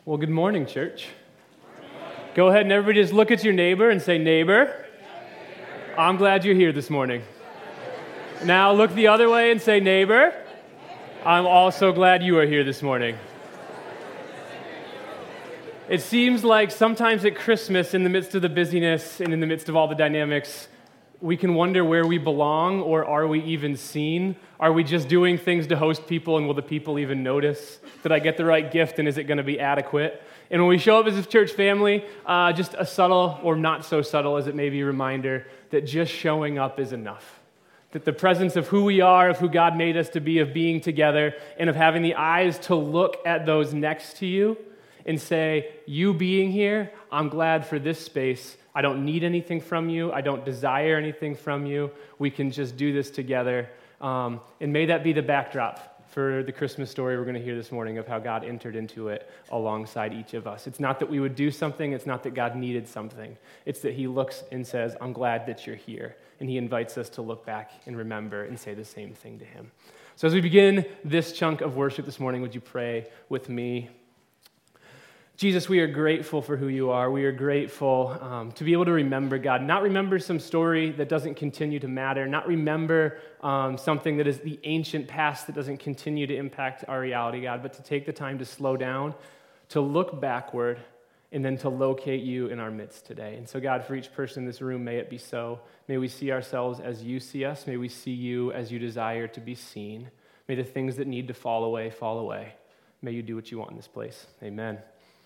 Well, good morning, church. Go ahead and everybody just look at your neighbor and say, neighbor, I'm glad you're here this morning. Now look the other way and say, neighbor, I'm also glad you are here this morning. It seems like sometimes at Christmas, in the midst of the busyness and in the midst of all the dynamics, we can wonder where we belong, or are we even seen? Are we just doing things to host people, and will the people even notice? Did I get the right gift, and is it going to be adequate? And when we show up as a church family, just a subtle or not so subtle as it may be reminder that just showing up is enough. That the presence of who we are, of who God made us to be, of being together, and of having the eyes to look at those next to you and say, you being here, I'm glad for this space. I don't need anything from you. I don't desire anything from you. We can just do this together. And may that be the backdrop for the Christmas story we're going to hear this morning of how God entered into it alongside each of us. It's not that we would do something. It's not that God needed something. It's that he looks and says, I'm glad that you're here. And he invites us to look back and remember and say the same thing to him. So as we begin this chunk of worship this morning, would you pray with me? Jesus, we are grateful for who you are. We are grateful to be able to remember, God, not remember some story that doesn't continue to matter, not remember something that is the ancient past that doesn't continue to impact our reality, God, but to take the time to slow down, to look backward, and then to locate you in our midst today. And so, God, for each person in this room, may it be so. May we see ourselves as you see us. May we see you as you desire to be seen. May the things that need to fall away, fall away. May you do what you want in this place. Amen.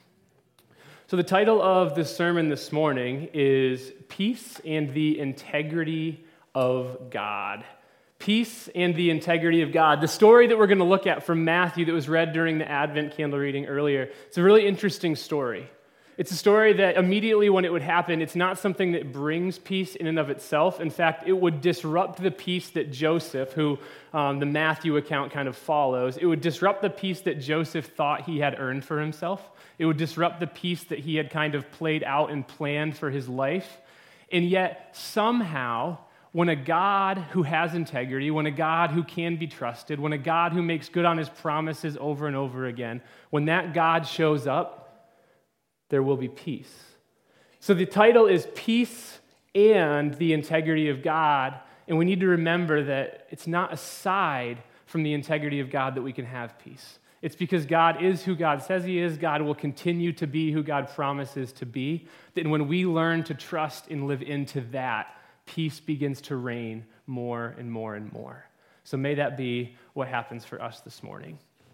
So the title of the sermon this morning is Peace and the Integrity of God. Peace and the Integrity of God. The story that we're going to look at from Matthew that was read during the Advent candle reading earlier, it's a really interesting story. It's a story that immediately when it would happen, it's not something that brings peace in and of itself. In fact, it would disrupt the peace that Joseph, who the Matthew account kind of follows, it would disrupt the peace that Joseph thought he had earned for himself. It would disrupt the peace that he had kind of played out and planned for his life. And yet, somehow, when a God who has integrity, when a God who can be trusted, when a God who makes good on his promises over and over again, when that God shows up, there will be peace. So the title is Peace and the Integrity of God, and we need to remember that it's not aside from the integrity of God that we can have peace. It's because God is who God says he is. God will continue to be who God promises to be. That when we learn to trust and live into that, peace begins to reign more and more and more. So may that be what happens for us this morning.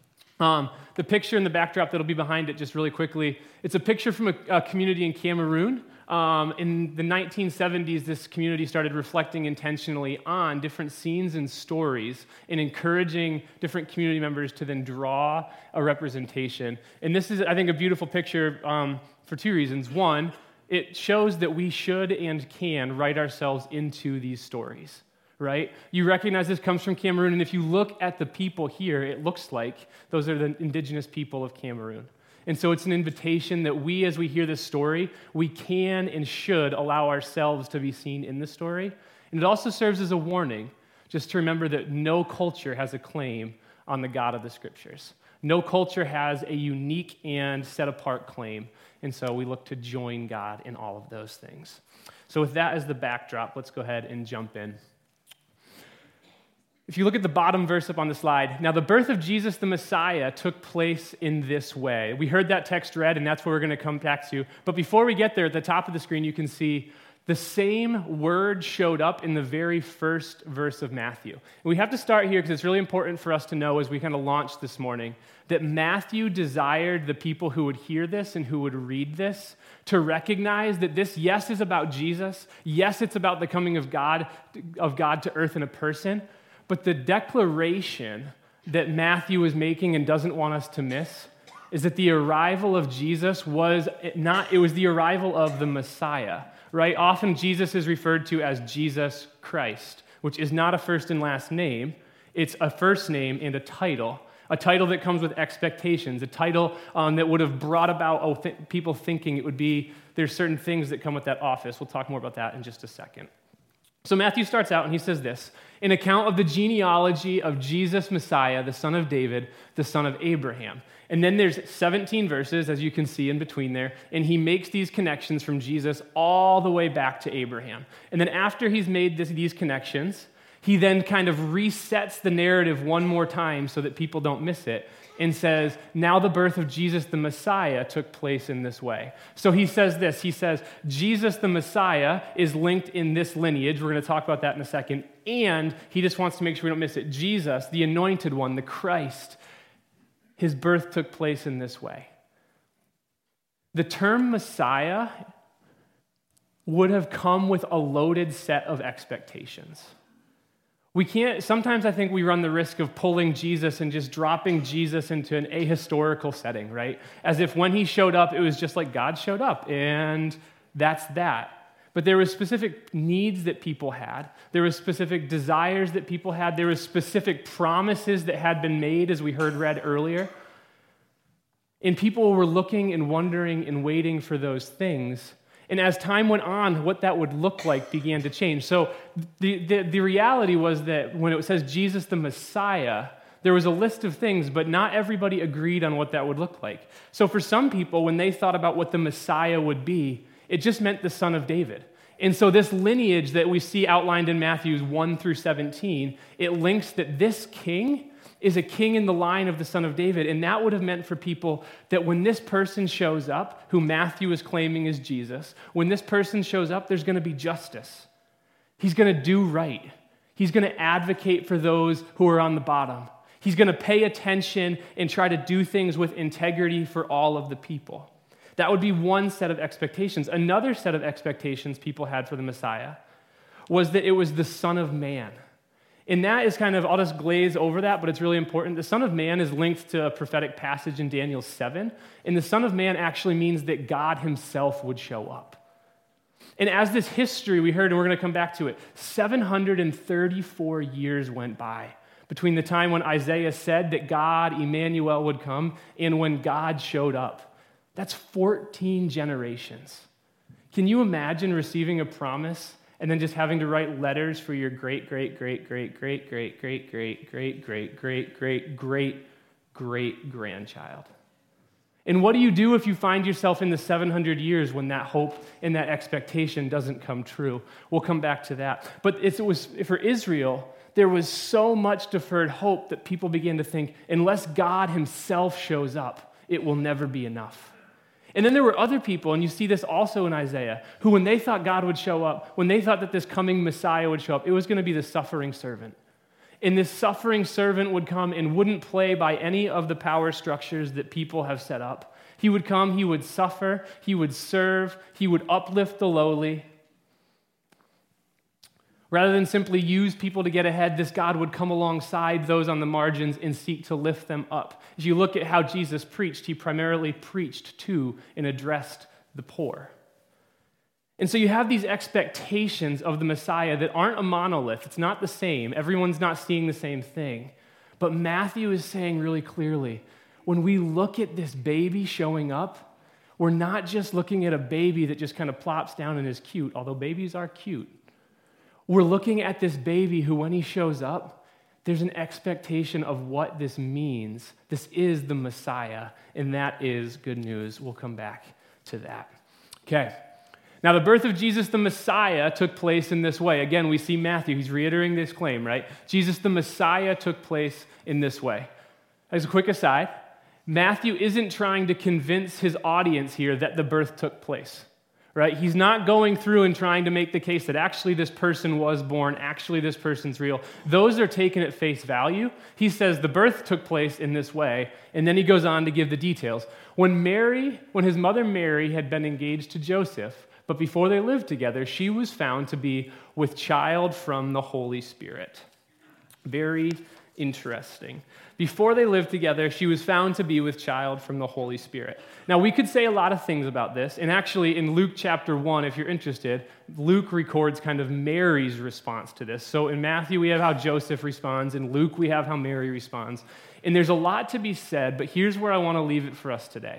The picture in the backdrop that'll be behind it, just really quickly, it's a picture from a community in Cameroon. In the 1970s, this community started reflecting intentionally on different scenes and stories and encouraging different community members to then draw a representation. And this is, I think, a beautiful picture for two reasons. One, it shows that we should and can write ourselves into these stories. Right? You recognize this comes from Cameroon, and if you look at the people here, it looks like those are the indigenous people of Cameroon. And so it's an invitation that we, as we hear this story, we can and should allow ourselves to be seen in the story. And it also serves as a warning, just to remember that no culture has a claim on the God of the Scriptures. No culture has a unique and set-apart claim, and so we look to join God in all of those things. So with that as the backdrop, let's go ahead and jump in. If you look at the bottom verse up on the slide, now the birth of Jesus the Messiah took place in this way. We heard that text read, and that's where we're going to come back to. But before we get there, at the top of the screen, you can see the same word showed up in the very first verse of Matthew. And we have to start here because it's really important for us to know as we kind of launch this morning that Matthew desired the people who would hear this and who would read this to recognize that this, yes, is about Jesus. Yes, it's about the coming of God to earth in a person. But the declaration that Matthew is making and doesn't want us to miss is that the arrival of Jesus was the arrival of the Messiah, right? Often Jesus is referred to as Jesus Christ, which is not a first and last name. It's a first name and a title that comes with expectations, a title that would have brought about people thinking it would be, there's certain things that come with that office. We'll talk more about that in just a second. So Matthew starts out and he says this, an account of the genealogy of Jesus Messiah, the son of David, the son of Abraham. And then there's 17 verses, as you can see in between there, and he makes these connections from Jesus all the way back to Abraham. And then after he's made these connections, he then kind of resets the narrative one more time so that people don't miss it and says, now the birth of Jesus the Messiah took place in this way. So he says this, he says, Jesus the Messiah is linked in this lineage. We're going to talk about that in a second. And he just wants to make sure we don't miss it. Jesus, the anointed one, the Christ, his birth took place in this way. The term Messiah would have come with a loaded set of expectations. Sometimes I think we run the risk of pulling Jesus and just dropping Jesus into an ahistorical setting, right? As if when he showed up, it was just like God showed up, and that's that. But there were specific needs that people had. There were specific desires that people had. There were specific promises that had been made, as we read earlier. And people were looking and wondering and waiting for those things. And as time went on, what that would look like began to change. So the reality was that when it says Jesus the Messiah, there was a list of things, but not everybody agreed on what that would look like. So for some people, when they thought about what the Messiah would be, it just meant the son of David. And so this lineage that we see outlined in Matthew 1 through 17, it links that this king is a king in the line of the son of David. And that would have meant for people that when this person shows up, who Matthew is claiming is Jesus, when this person shows up, there's going to be justice. He's going to do right. He's going to advocate for those who are on the bottom. He's going to pay attention and try to do things with integrity for all of the people. That would be one set of expectations. Another set of expectations people had for the Messiah was that it was the Son of Man. And that is kind of, I'll just glaze over that, but it's really important. The Son of Man is linked to a prophetic passage in Daniel 7, and the Son of Man actually means that God himself would show up. And as this history we heard, and we're going to come back to it, 734 years went by between the time when Isaiah said that God, Emmanuel, would come and when God showed up. That's 14 generations. Can you imagine receiving a promise and then just having to write letters for your great-great-great-great-great-great-great-great-great-great-grandchild? And what do you do if you find yourself in the 700 years when that hope and that expectation doesn't come true? We'll come back to that. But it was for Israel, there was so much deferred hope that people began to think, unless God himself shows up, it will never be enough. And then there were other people, and you see this also in Isaiah, who when they thought God would show up, when they thought that this coming Messiah would show up, it was going to be the suffering servant. And this suffering servant would come and wouldn't play by any of the power structures that people have set up. He would come, he would suffer, he would serve, he would uplift the lowly. Rather than simply use people to get ahead, this God would come alongside those on the margins and seek to lift them up. As you look at how Jesus preached, he primarily preached to and addressed the poor. And so you have these expectations of the Messiah that aren't a monolith. It's not the same. Everyone's not seeing the same thing. But Matthew is saying really clearly, when we look at this baby showing up, we're not just looking at a baby that just kind of plops down and is cute, although babies are cute. We're looking at this baby who, when he shows up, there's an expectation of what this means. This is the Messiah, and that is good news. We'll come back to that. Okay. Now, the birth of Jesus the Messiah took place in this way. Again, we see Matthew. He's reiterating this claim, right? Jesus the Messiah took place in this way. As a quick aside, Matthew isn't trying to convince his audience here that the birth took place. Right? He's not going through and trying to make the case that actually this person was born, actually this person's real. Those are taken at face value. He says the birth took place in this way, and then he goes on to give the details. When his mother Mary had been engaged to Joseph, but before they lived together, she was found to be with child from the Holy Spirit. Very interesting. Before they lived together, she was found to be with child from the Holy Spirit. Now, we could say a lot of things about this, and actually in Luke chapter 1, if you're interested, Luke records kind of Mary's response to this. So in Matthew, we have how Joseph responds. In Luke, we have how Mary responds. And there's a lot to be said, but here's where I want to leave it for us today.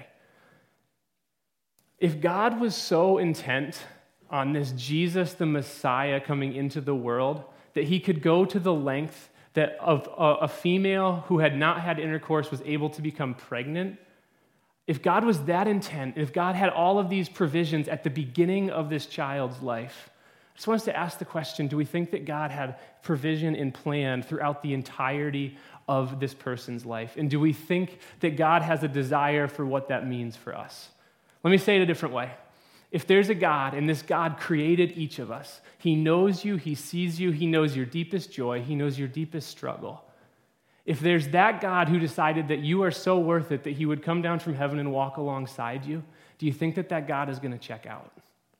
If God was so intent on this Jesus, the Messiah, coming into the world, that he could go to the length that of a female who had not had intercourse was able to become pregnant, if God was that intent, if God had all of these provisions at the beginning of this child's life, I just want us to ask the question, do we think that God had provision and plan throughout the entirety of this person's life? And do we think that God has a desire for what that means for us? Let me say it a different way. If there's a God, and this God created each of us, he knows you, he sees you, he knows your deepest joy, he knows your deepest struggle. If there's that God who decided that you are so worth it that he would come down from heaven and walk alongside you, do you think that that God is going to check out?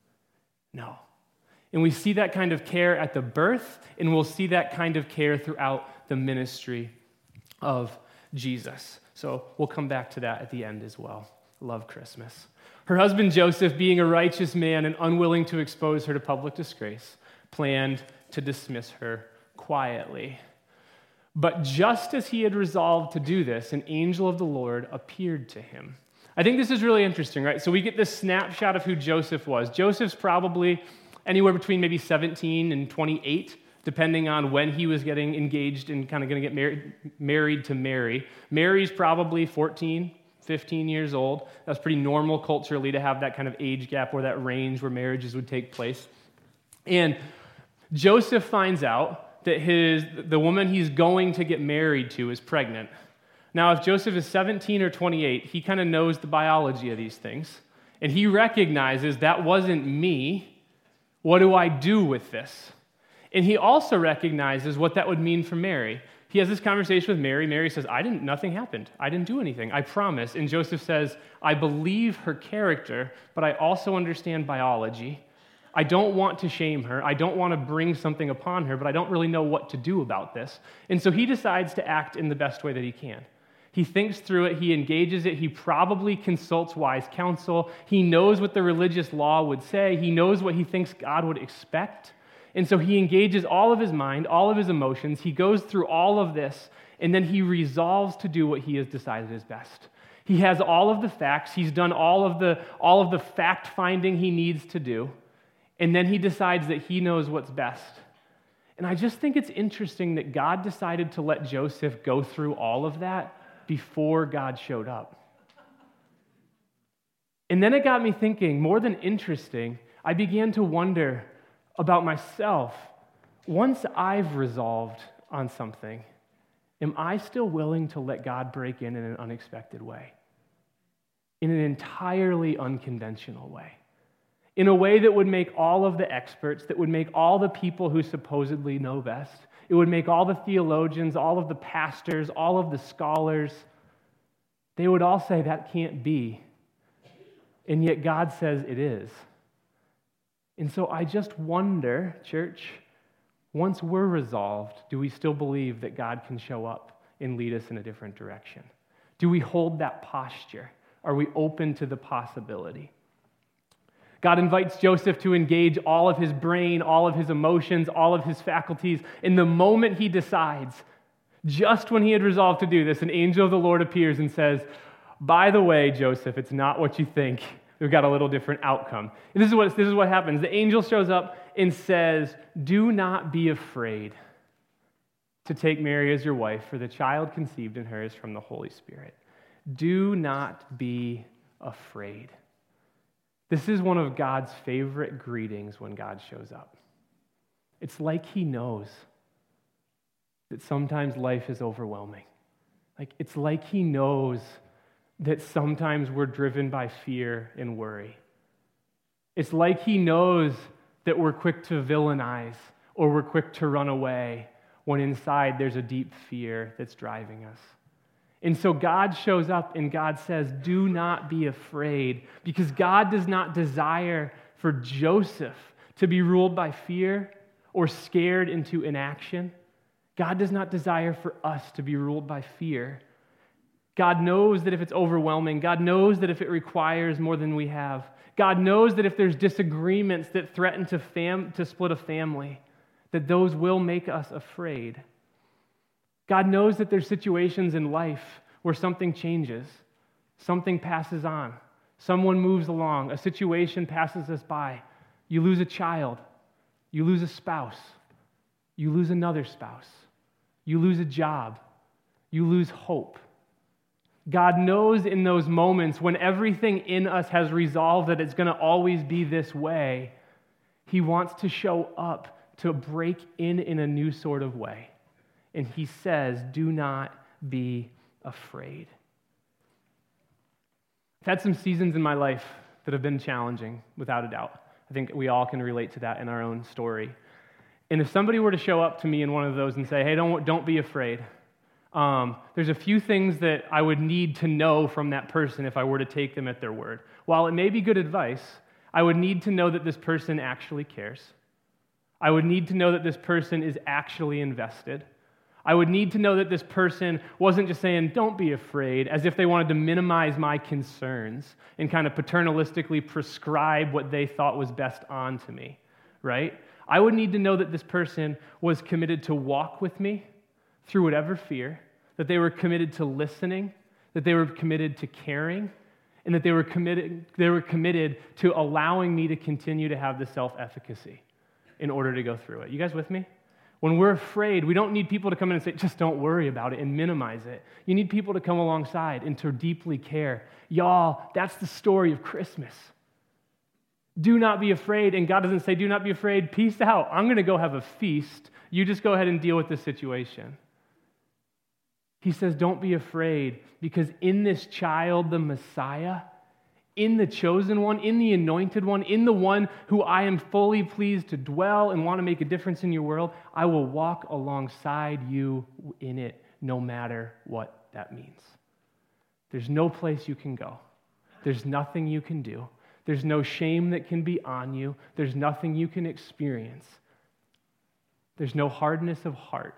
No. And we see that kind of care at the birth, and we'll see that kind of care throughout the ministry of Jesus. So we'll come back to that at the end as well. Love Christmas. Her husband Joseph, being a righteous man and unwilling to expose her to public disgrace, planned to dismiss her quietly. But just as he had resolved to do this, an angel of the Lord appeared to him. I think this is really interesting, right? So we get this snapshot of who Joseph was. Joseph's probably anywhere between maybe 17 and 28, depending on when he was getting engaged and kind of going to get married to Mary. Mary's probably 14, 15 years old. That's pretty normal culturally to have that kind of age gap or that range where marriages would take place. And Joseph finds out that the woman he's going to get married to is pregnant. Now, if Joseph is 17 or 28, he kind of knows the biology of these things. And he recognizes that wasn't me. What do I do with this? And he also recognizes what that would mean for Mary. He has this conversation with Mary. Mary says, nothing happened. I didn't do anything. I promise. And Joseph says, I believe her character, but I also understand biology. I don't want to shame her. I don't want to bring something upon her, but I don't really know what to do about this. And so he decides to act in the best way that he can. He thinks through it. He engages it. He probably consults wise counsel. He knows what the religious law would say. He knows what he thinks God would expect. And so he engages all of his mind, all of his emotions. He goes through all of this, and then he resolves to do what he has decided is best. He has all of the facts. He's done all of the fact-finding he needs to do. And then he decides that he knows what's best. And I just think it's interesting that God decided to let Joseph go through all of that before God showed up. And then it got me thinking, more than interesting, I began to wonder about myself. Once I've resolved on something, am I still willing to let God break in an unexpected way? In an entirely unconventional way? In a way that would make all of the experts, that would make all the people who supposedly know best, it would make all the theologians, all of the pastors, all of the scholars, they would all say that can't be. And yet God says it is. And so I just wonder, church, once we're resolved, do we still believe that God can show up and lead us in a different direction? Do we hold that posture? Are we open to the possibility? God invites Joseph to engage all of his brain, all of his emotions, all of his faculties. In the moment he decides, just when he had resolved to do this, an angel of the Lord appears and says, by the way, Joseph, it's not what you think. We've got a little different outcome. And this is what happens. The angel shows up and says, do not be afraid to take Mary as your wife, for the child conceived in her is from the Holy Spirit. Do not be afraid. This is one of God's favorite greetings when God shows up. It's like he knows that sometimes life is overwhelming. It's like he knows that sometimes we're driven by fear and worry. It's like he knows that we're quick to villainize or we're quick to run away when inside there's a deep fear that's driving us. And so God shows up and God says, do not be afraid, because God does not desire for Joseph to be ruled by fear or scared into inaction. God does not desire for us to be ruled by fear. God knows that if it's overwhelming, God knows that if it requires more than we have, God knows that if there's disagreements that threaten to split a family, that those will make us afraid. God knows that there's situations in life where something changes, something passes on, someone moves along, a situation passes us by. You lose a child, you lose a spouse, you lose another spouse, You lose a job. You lose hope. God knows in those moments when everything in us has resolved that it's going to always be this way, He wants to show up to break in a new sort of way. And He says, do not be afraid. I've had some seasons in my life that have been challenging, without a doubt. I think we all can relate to that in our own story. And if somebody were to show up to me in one of those and say, hey, don't be afraid, there's a few things that I would need to know from that person if I were to take them at their word. While it may be good advice, I would need to know that this person actually cares. I would need to know that this person is actually invested. I would need to know that this person wasn't just saying, don't be afraid, as if they wanted to minimize my concerns and kind of paternalistically prescribe what they thought was best onto me, right? I would need to know that this person was committed to walk with me through whatever fear, that they were committed to listening, that they were committed to caring, and that they were committed to allowing me to continue to have the self-efficacy in order to go through it. You guys with me? When we're afraid, we don't need people to come in and say, just don't worry about it and minimize it. You need people to come alongside and to deeply care. Y'all, that's the story of Christmas. Do not be afraid. And God doesn't say, do not be afraid. Peace out. I'm going to go have a feast. You just go ahead and deal with this situation. He says, don't be afraid, because in this child, the Messiah, in the chosen one, in the anointed one, in the one who I am fully pleased to dwell and want to make a difference in your world, I will walk alongside you in it, no matter what that means. There's no place you can go. There's nothing you can do. There's no shame that can be on you. There's nothing you can experience. There's no hardness of heart.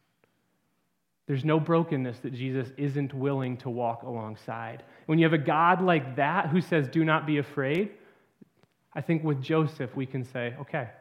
There's no brokenness that Jesus isn't willing to walk alongside. When you have a God like that who says, do not be afraid, I think with Joseph we can say, okay,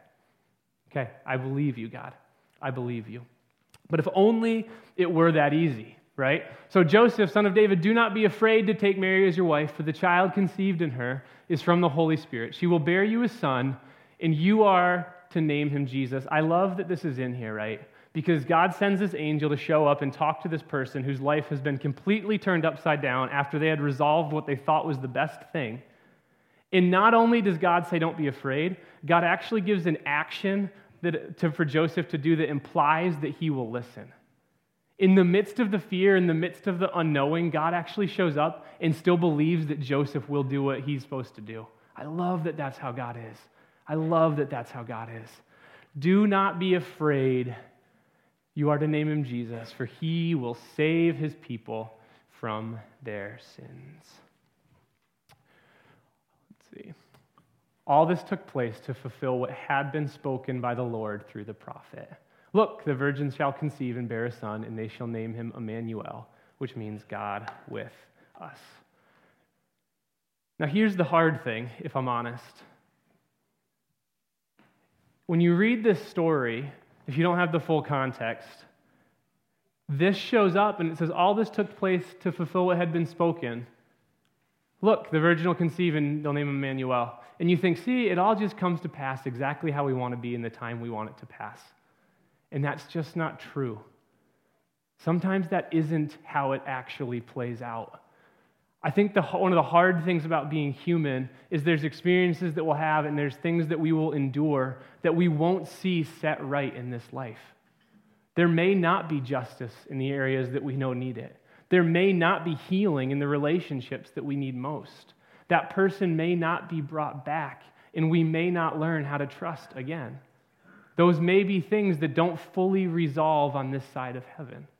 I believe you, God. I believe you. But if only it were that easy, right? So Joseph, son of David, do not be afraid to take Mary as your wife, for the child conceived in her is from the Holy Spirit. She will bear you a son, and you are to name him Jesus. I love that this is in here, right? Because God sends this angel to show up and talk to this person whose life has been completely turned upside down after they had resolved what they thought was the best thing. And not only does God say, don't be afraid, God actually gives an action for Joseph to do that implies that he will listen. In the midst of the fear, in the midst of the unknowing, God actually shows up and still believes that Joseph will do what he's supposed to do. I love that that's how God is. I love that that's how God is. Do not be afraid. You are to name him Jesus, for he will save his people from their sins. Let's see. All this took place to fulfill what had been spoken by the Lord through the prophet. Look, the virgin shall conceive and bear a son, and they shall name him Emmanuel, which means God with us. Now here's the hard thing, if I'm honest. When you read this story, if you don't have the full context, this shows up and it says, all this took place to fulfill what had been spoken. Look, the virgin will conceive and they'll name him Emmanuel. And you think, see, it all just comes to pass exactly how we want to be in the time we want it to pass. And that's just not true. Sometimes that isn't how it actually plays out. I think one of the hard things about being human is there's experiences that we'll have and there's things that we will endure that we won't see set right in this life. There may not be justice in the areas that we know need it. There may not be healing in the relationships that we need most. That person may not be brought back, and we may not learn how to trust again. Those may be things that don't fully resolve on this side of heaven.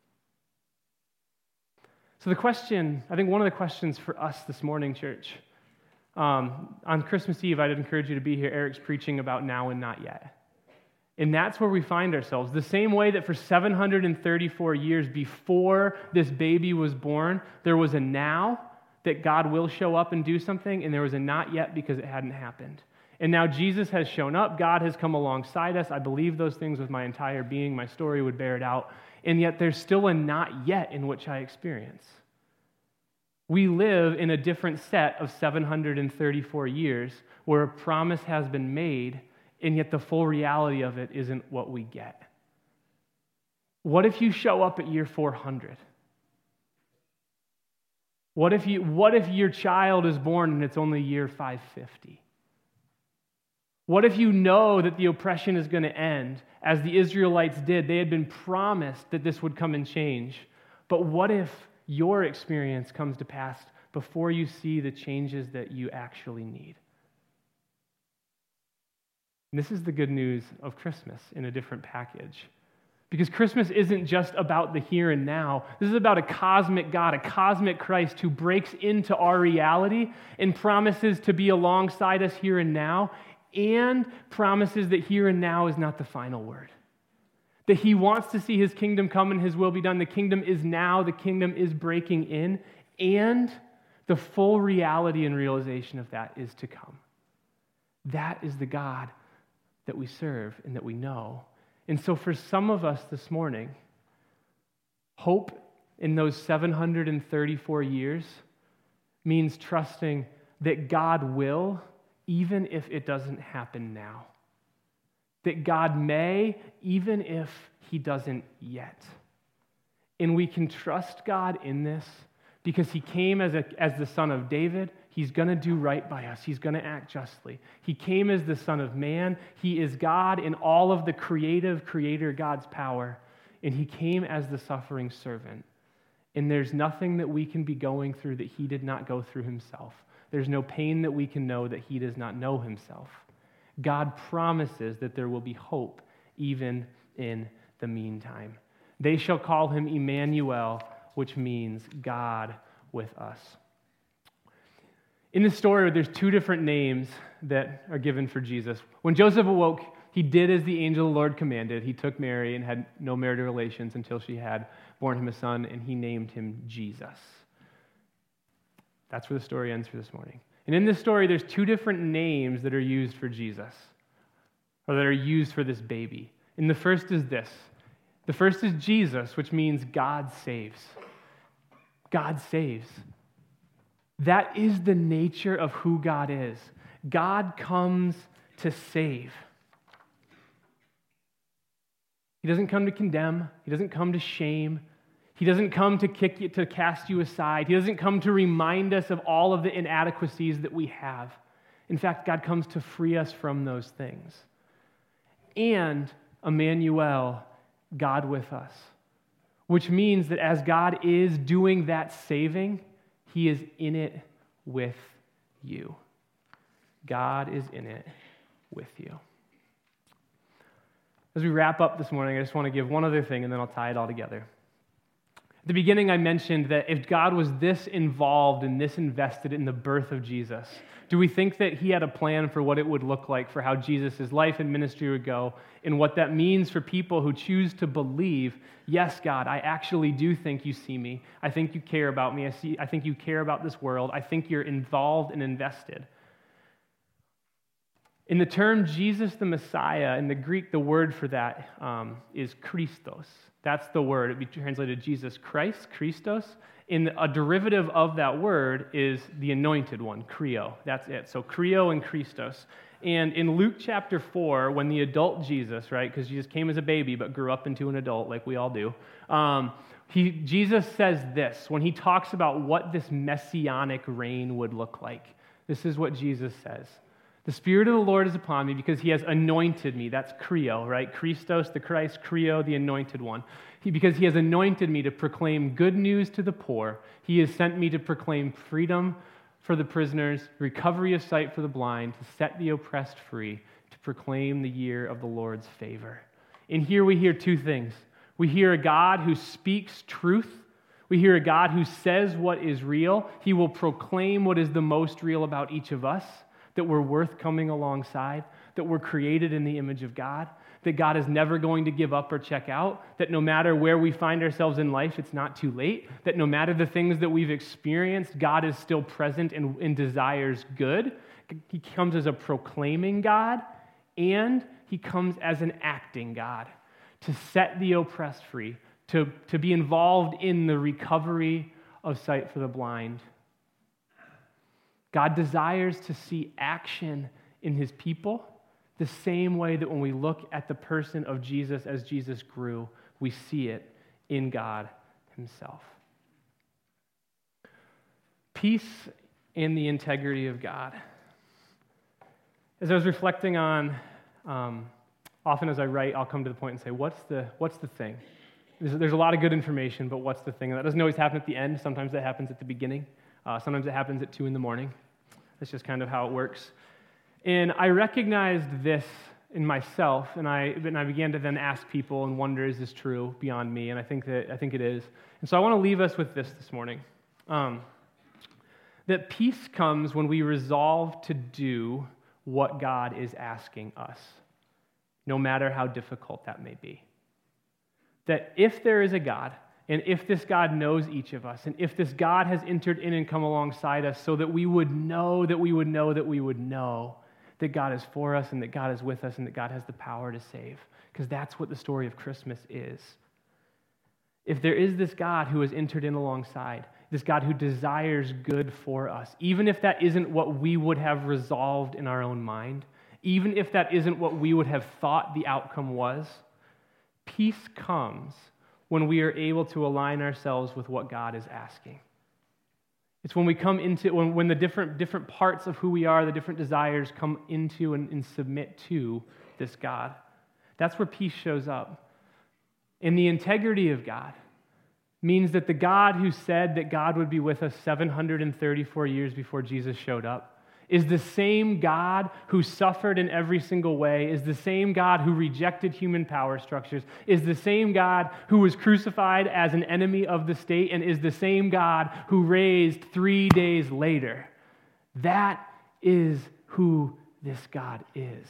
So the question, I think one of the questions for us this morning, church, on Christmas Eve, I'd encourage you to be here. Eric's preaching about now and not yet. And that's where we find ourselves. The same way that for 734 years before this baby was born, there was a now that God will show up and do something, and there was a not yet because it hadn't happened. And now Jesus has shown up. God has come alongside us. I believe those things with my entire being. My story would bear it out. And yet there's still a not yet in which I experience. We live in a different set of 734 years where a promise has been made, and yet the full reality of it isn't what we get. What if you show up at year 400? What if your child is born and it's only year 550? What if you know that the oppression is going to end, as the Israelites did? They had been promised that this would come and change. But what if your experience comes to pass before you see the changes that you actually need? And this is the good news of Christmas in a different package. Because Christmas isn't just about the here and now. This is about a cosmic God, a cosmic Christ who breaks into our reality and promises to be alongside us here and now, and promises that here and now is not the final word. That he wants to see his kingdom come and his will be done. The kingdom is now, the kingdom is breaking in, and the full reality and realization of that is to come. That is the God that we serve and that we know. And so for some of us this morning, hope in those 734 years means trusting that God will, even if it doesn't happen now. That God may, even if he doesn't yet. And we can trust God in this because he came as the son of David. He's going to do right by us. He's going to act justly. He came as the Son of Man. He is God in all of the creative creator God's power. And he came as the suffering servant. And there's nothing that we can be going through that he did not go through himself. There's no pain that we can know that he does not know himself. God promises that there will be hope even in the meantime. They shall call him Emmanuel, which means God with us. In this story, there's two different names that are given for Jesus. When Joseph awoke, he did as the angel of the Lord commanded. He took Mary and had no marital relations until she had borne him a son, and he named him Jesus. That's where the story ends for this morning. And in this story, there's two different names that are used for Jesus, or that are used for this baby. And the first is this. The first is Jesus, which means God saves. God saves. That is the nature of who God is. God comes to save. He doesn't come to condemn. He doesn't come to shame. He doesn't come to kick you, to cast you aside. He doesn't come to remind us of all of the inadequacies that we have. In fact, God comes to free us from those things. And Emmanuel, God with us, which means that as God is doing that saving, he is in it with you. God is in it with you. As we wrap up this morning, I just want to give one other thing, and then I'll tie it all together. At the beginning, I mentioned that if God was this involved and this invested in the birth of Jesus, do we think that he had a plan for what it would look like, for how Jesus' life and ministry would go, and what that means for people who choose to believe, yes, God, I actually do think you see me. I think you care about me. I think you care about this world. I think you're involved and invested. In the term Jesus the Messiah, in the Greek, the word for that is Christos. That's the word. It'd be translated Jesus Christ, Christos. And a derivative of that word is the anointed one, Krio. That's it. So Krio and Christos. And in Luke chapter 4, when the adult Jesus, right, because Jesus came as a baby but grew up into an adult like we all do, Jesus says this when he talks about what this messianic reign would look like. This is what Jesus says. The Spirit of the Lord is upon me because he has anointed me. That's Krio, right? Christos, the Christ, Krio, the anointed one. Because he has anointed me to proclaim good news to the poor. He has sent me to proclaim freedom for the prisoners, recovery of sight for the blind, to set the oppressed free, to proclaim the year of the Lord's favor. And here we hear two things. We hear a God who speaks truth. We hear a God who says what is real. He will proclaim what is the most real about each of us, that we're worth coming alongside, that we're created in the image of God, that God is never going to give up or check out, that no matter where we find ourselves in life, it's not too late, that no matter the things that we've experienced, God is still present and desires good. He comes as a proclaiming God, and he comes as an acting God to set the oppressed free, to be involved in the recovery of sight for the blind. God desires to see action in his people the same way that when we look at the person of Jesus as Jesus grew, we see it in God himself. Peace in the integrity of God. As I was reflecting on, often as I write, I'll come to the point and say, what's the thing? There's a lot of good information, but what's the thing? And that doesn't always happen at the end. Sometimes that happens at the beginning. Sometimes it happens at 2 a.m. That's just kind of how it works. And I recognized this in myself, and I began to then ask people and wonder, is this true beyond me? And I think it is. And so I want to leave us with this morning. That peace comes when we resolve to do what God is asking us, no matter how difficult that may be. That if there is a God, and if this God knows each of us, and if this God has entered in and come alongside us so that we would know that God is for us and that God is with us and that God has the power to save, because that's what the story of Christmas is. If there is this God who has entered in alongside, this God who desires good for us, even if that isn't what we would have resolved in our own mind, even if that isn't what we would have thought the outcome was, peace comes when we are able to align ourselves with what God is asking. It's when we come into, when the different parts of who we are, the different desires come into and submit to this God. That's where peace shows up. And the integrity of God means that the God who said that God would be with us 734 years before Jesus showed up is the same God who suffered in every single way, is the same God who rejected human power structures, is the same God who was crucified as an enemy of the state, and is the same God who raised 3 days later. That is who this God is.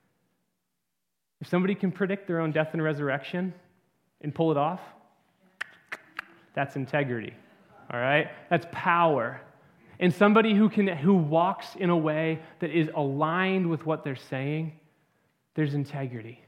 If somebody can predict their own death and resurrection and pull it off, that's integrity, all right? That's power. And somebody who walks in a way that is aligned with what they're saying, there's integrity.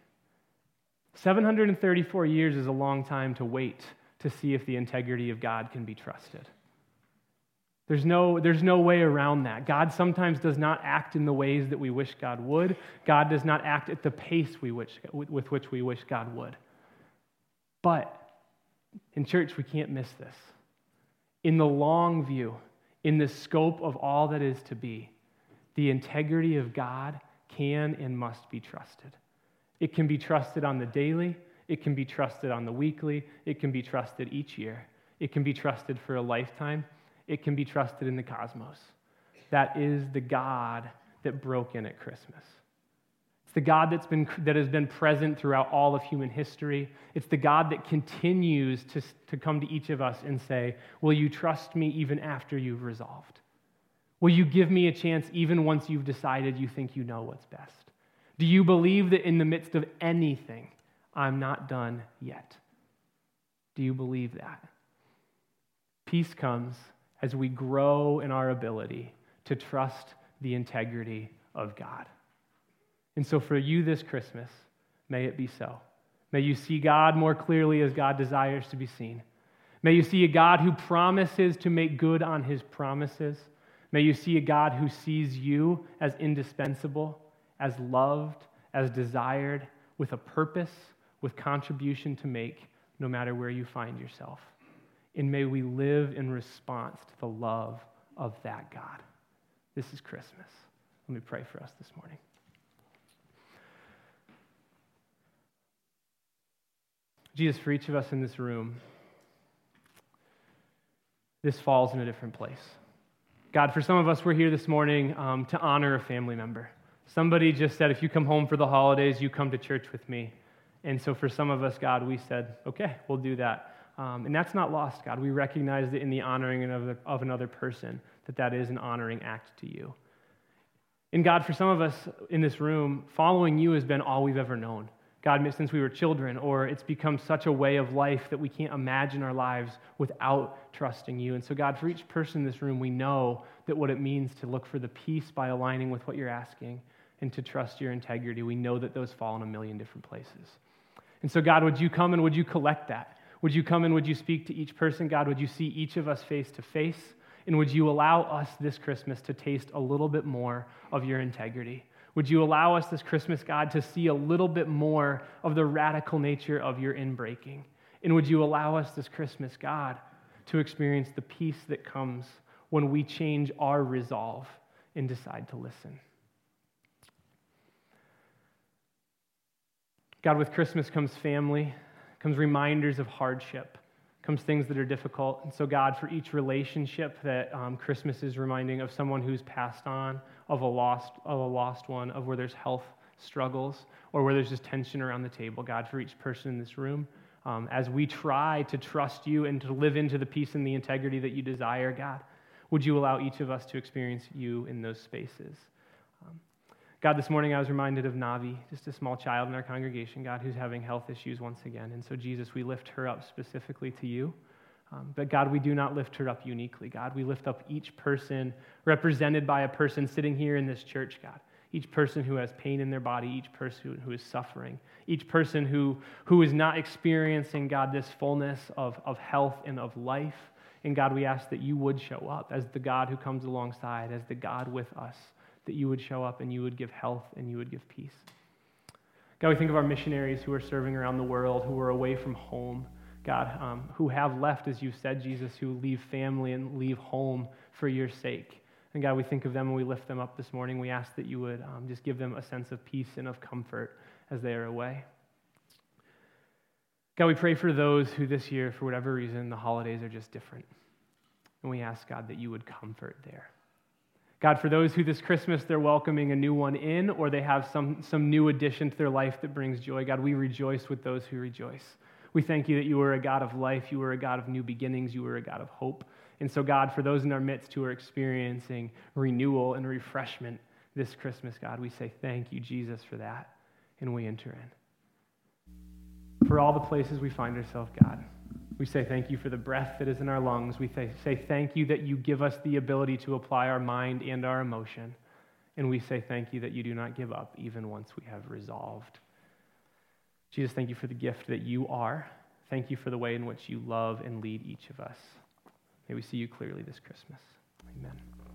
734 years is a long time to wait to see if the integrity of God can be trusted. There's no way around that. God sometimes does not act in the ways that we wish God would. God does not act at the pace with which we wish God would. But in church, we can't miss this. In the long view, in the scope of all that is to be, the integrity of God can and must be trusted. It can be trusted on the daily. It can be trusted on the weekly. It can be trusted each year. It can be trusted for a lifetime. It can be trusted in the cosmos. That is the God that broke in at Christmas. It's the God that has been present throughout all of human history. It's the God that continues to come to each of us and say, will you trust me even after you've resolved? Will you give me a chance even once you've decided you think you know what's best? Do you believe that in the midst of anything, I'm not done yet? Do you believe that? Peace comes as we grow in our ability to trust the integrity of God. And so for you this Christmas, may it be so. May you see God more clearly as God desires to be seen. May you see a God who promises to make good on his promises. May you see a God who sees you as indispensable, as loved, as desired, with a purpose, with contribution to make, no matter where you find yourself. And may we live in response to the love of that God. This is Christmas. Let me pray for us this morning. Jesus, for each of us in this room, this falls in a different place. God, for some of us, we're here this morning to honor a family member. Somebody just said, if you come home for the holidays, you come to church with me. And so for some of us, God, we said, okay, we'll do that. And that's not lost, God. We recognize that in the honoring of another person, that is an honoring act to you. And God, for some of us in this room, following you has been all we've ever known. God, since we were children, or it's become such a way of life that we can't imagine our lives without trusting you. And so, God, for each person in this room, we know that what it means to look for the peace by aligning with what you're asking and to trust your integrity. We know that those fall in a million different places. And so, God, would you come and would you collect that? Would you come and would you speak to each person? God, would you see each of us face to face? And would you allow us this Christmas to taste a little bit more of your integrity? Would you allow us this Christmas, God, to see a little bit more of the radical nature of your inbreaking? And would you allow us this Christmas, God, to experience the peace that comes when we change our resolve and decide to listen? God, with Christmas comes family, comes reminders of hardship, comes things that are difficult. And so, God, for each relationship that Christmas is reminding of someone who's passed on, of a lost one, of where there's health struggles, or where there's just tension around the table, God, for each person in this room, as we try to trust you and to live into the peace and the integrity that you desire, God, would you allow each of us to experience you in those spaces? God, this morning I was reminded of Navi, just a small child in our congregation, God, who's having health issues once again. And so, Jesus, we lift her up specifically to you. But God, we do not lift her up uniquely. God, we lift up each person represented by a person sitting here in this church, God. Each person who has pain in their body, each person who is suffering, each person who is not experiencing, God, this fullness of health and of life. And God, we ask that you would show up as the God who comes alongside, as the God with us, that you would show up and you would give health and you would give peace. God, we think of our missionaries who are serving around the world, who are away from home, God, who have left, as you said, Jesus, who leave family and leave home for your sake. And God, we think of them and we lift them up this morning. We ask that you would just give them a sense of peace and of comfort as they are away. God, we pray for those who this year, for whatever reason, the holidays are just different. And we ask, God, that you would comfort there. God, for those who this Christmas they're welcoming a new one in, or they have some new addition to their life that brings joy, God, we rejoice with those who rejoice. We thank you that you are a God of life, you are a God of new beginnings, you are a God of hope. And so, God, for those in our midst who are experiencing renewal and refreshment this Christmas, God, we say thank you, Jesus, for that, and we enter in. For all the places we find ourselves, God, we say thank you for the breath that is in our lungs. We say thank you that you give us the ability to apply our mind and our emotion. And we say thank you that you do not give up even once we have resolved. Jesus, thank you for the gift that you are. Thank you for the way in which you love and lead each of us. May we see you clearly this Christmas. Amen.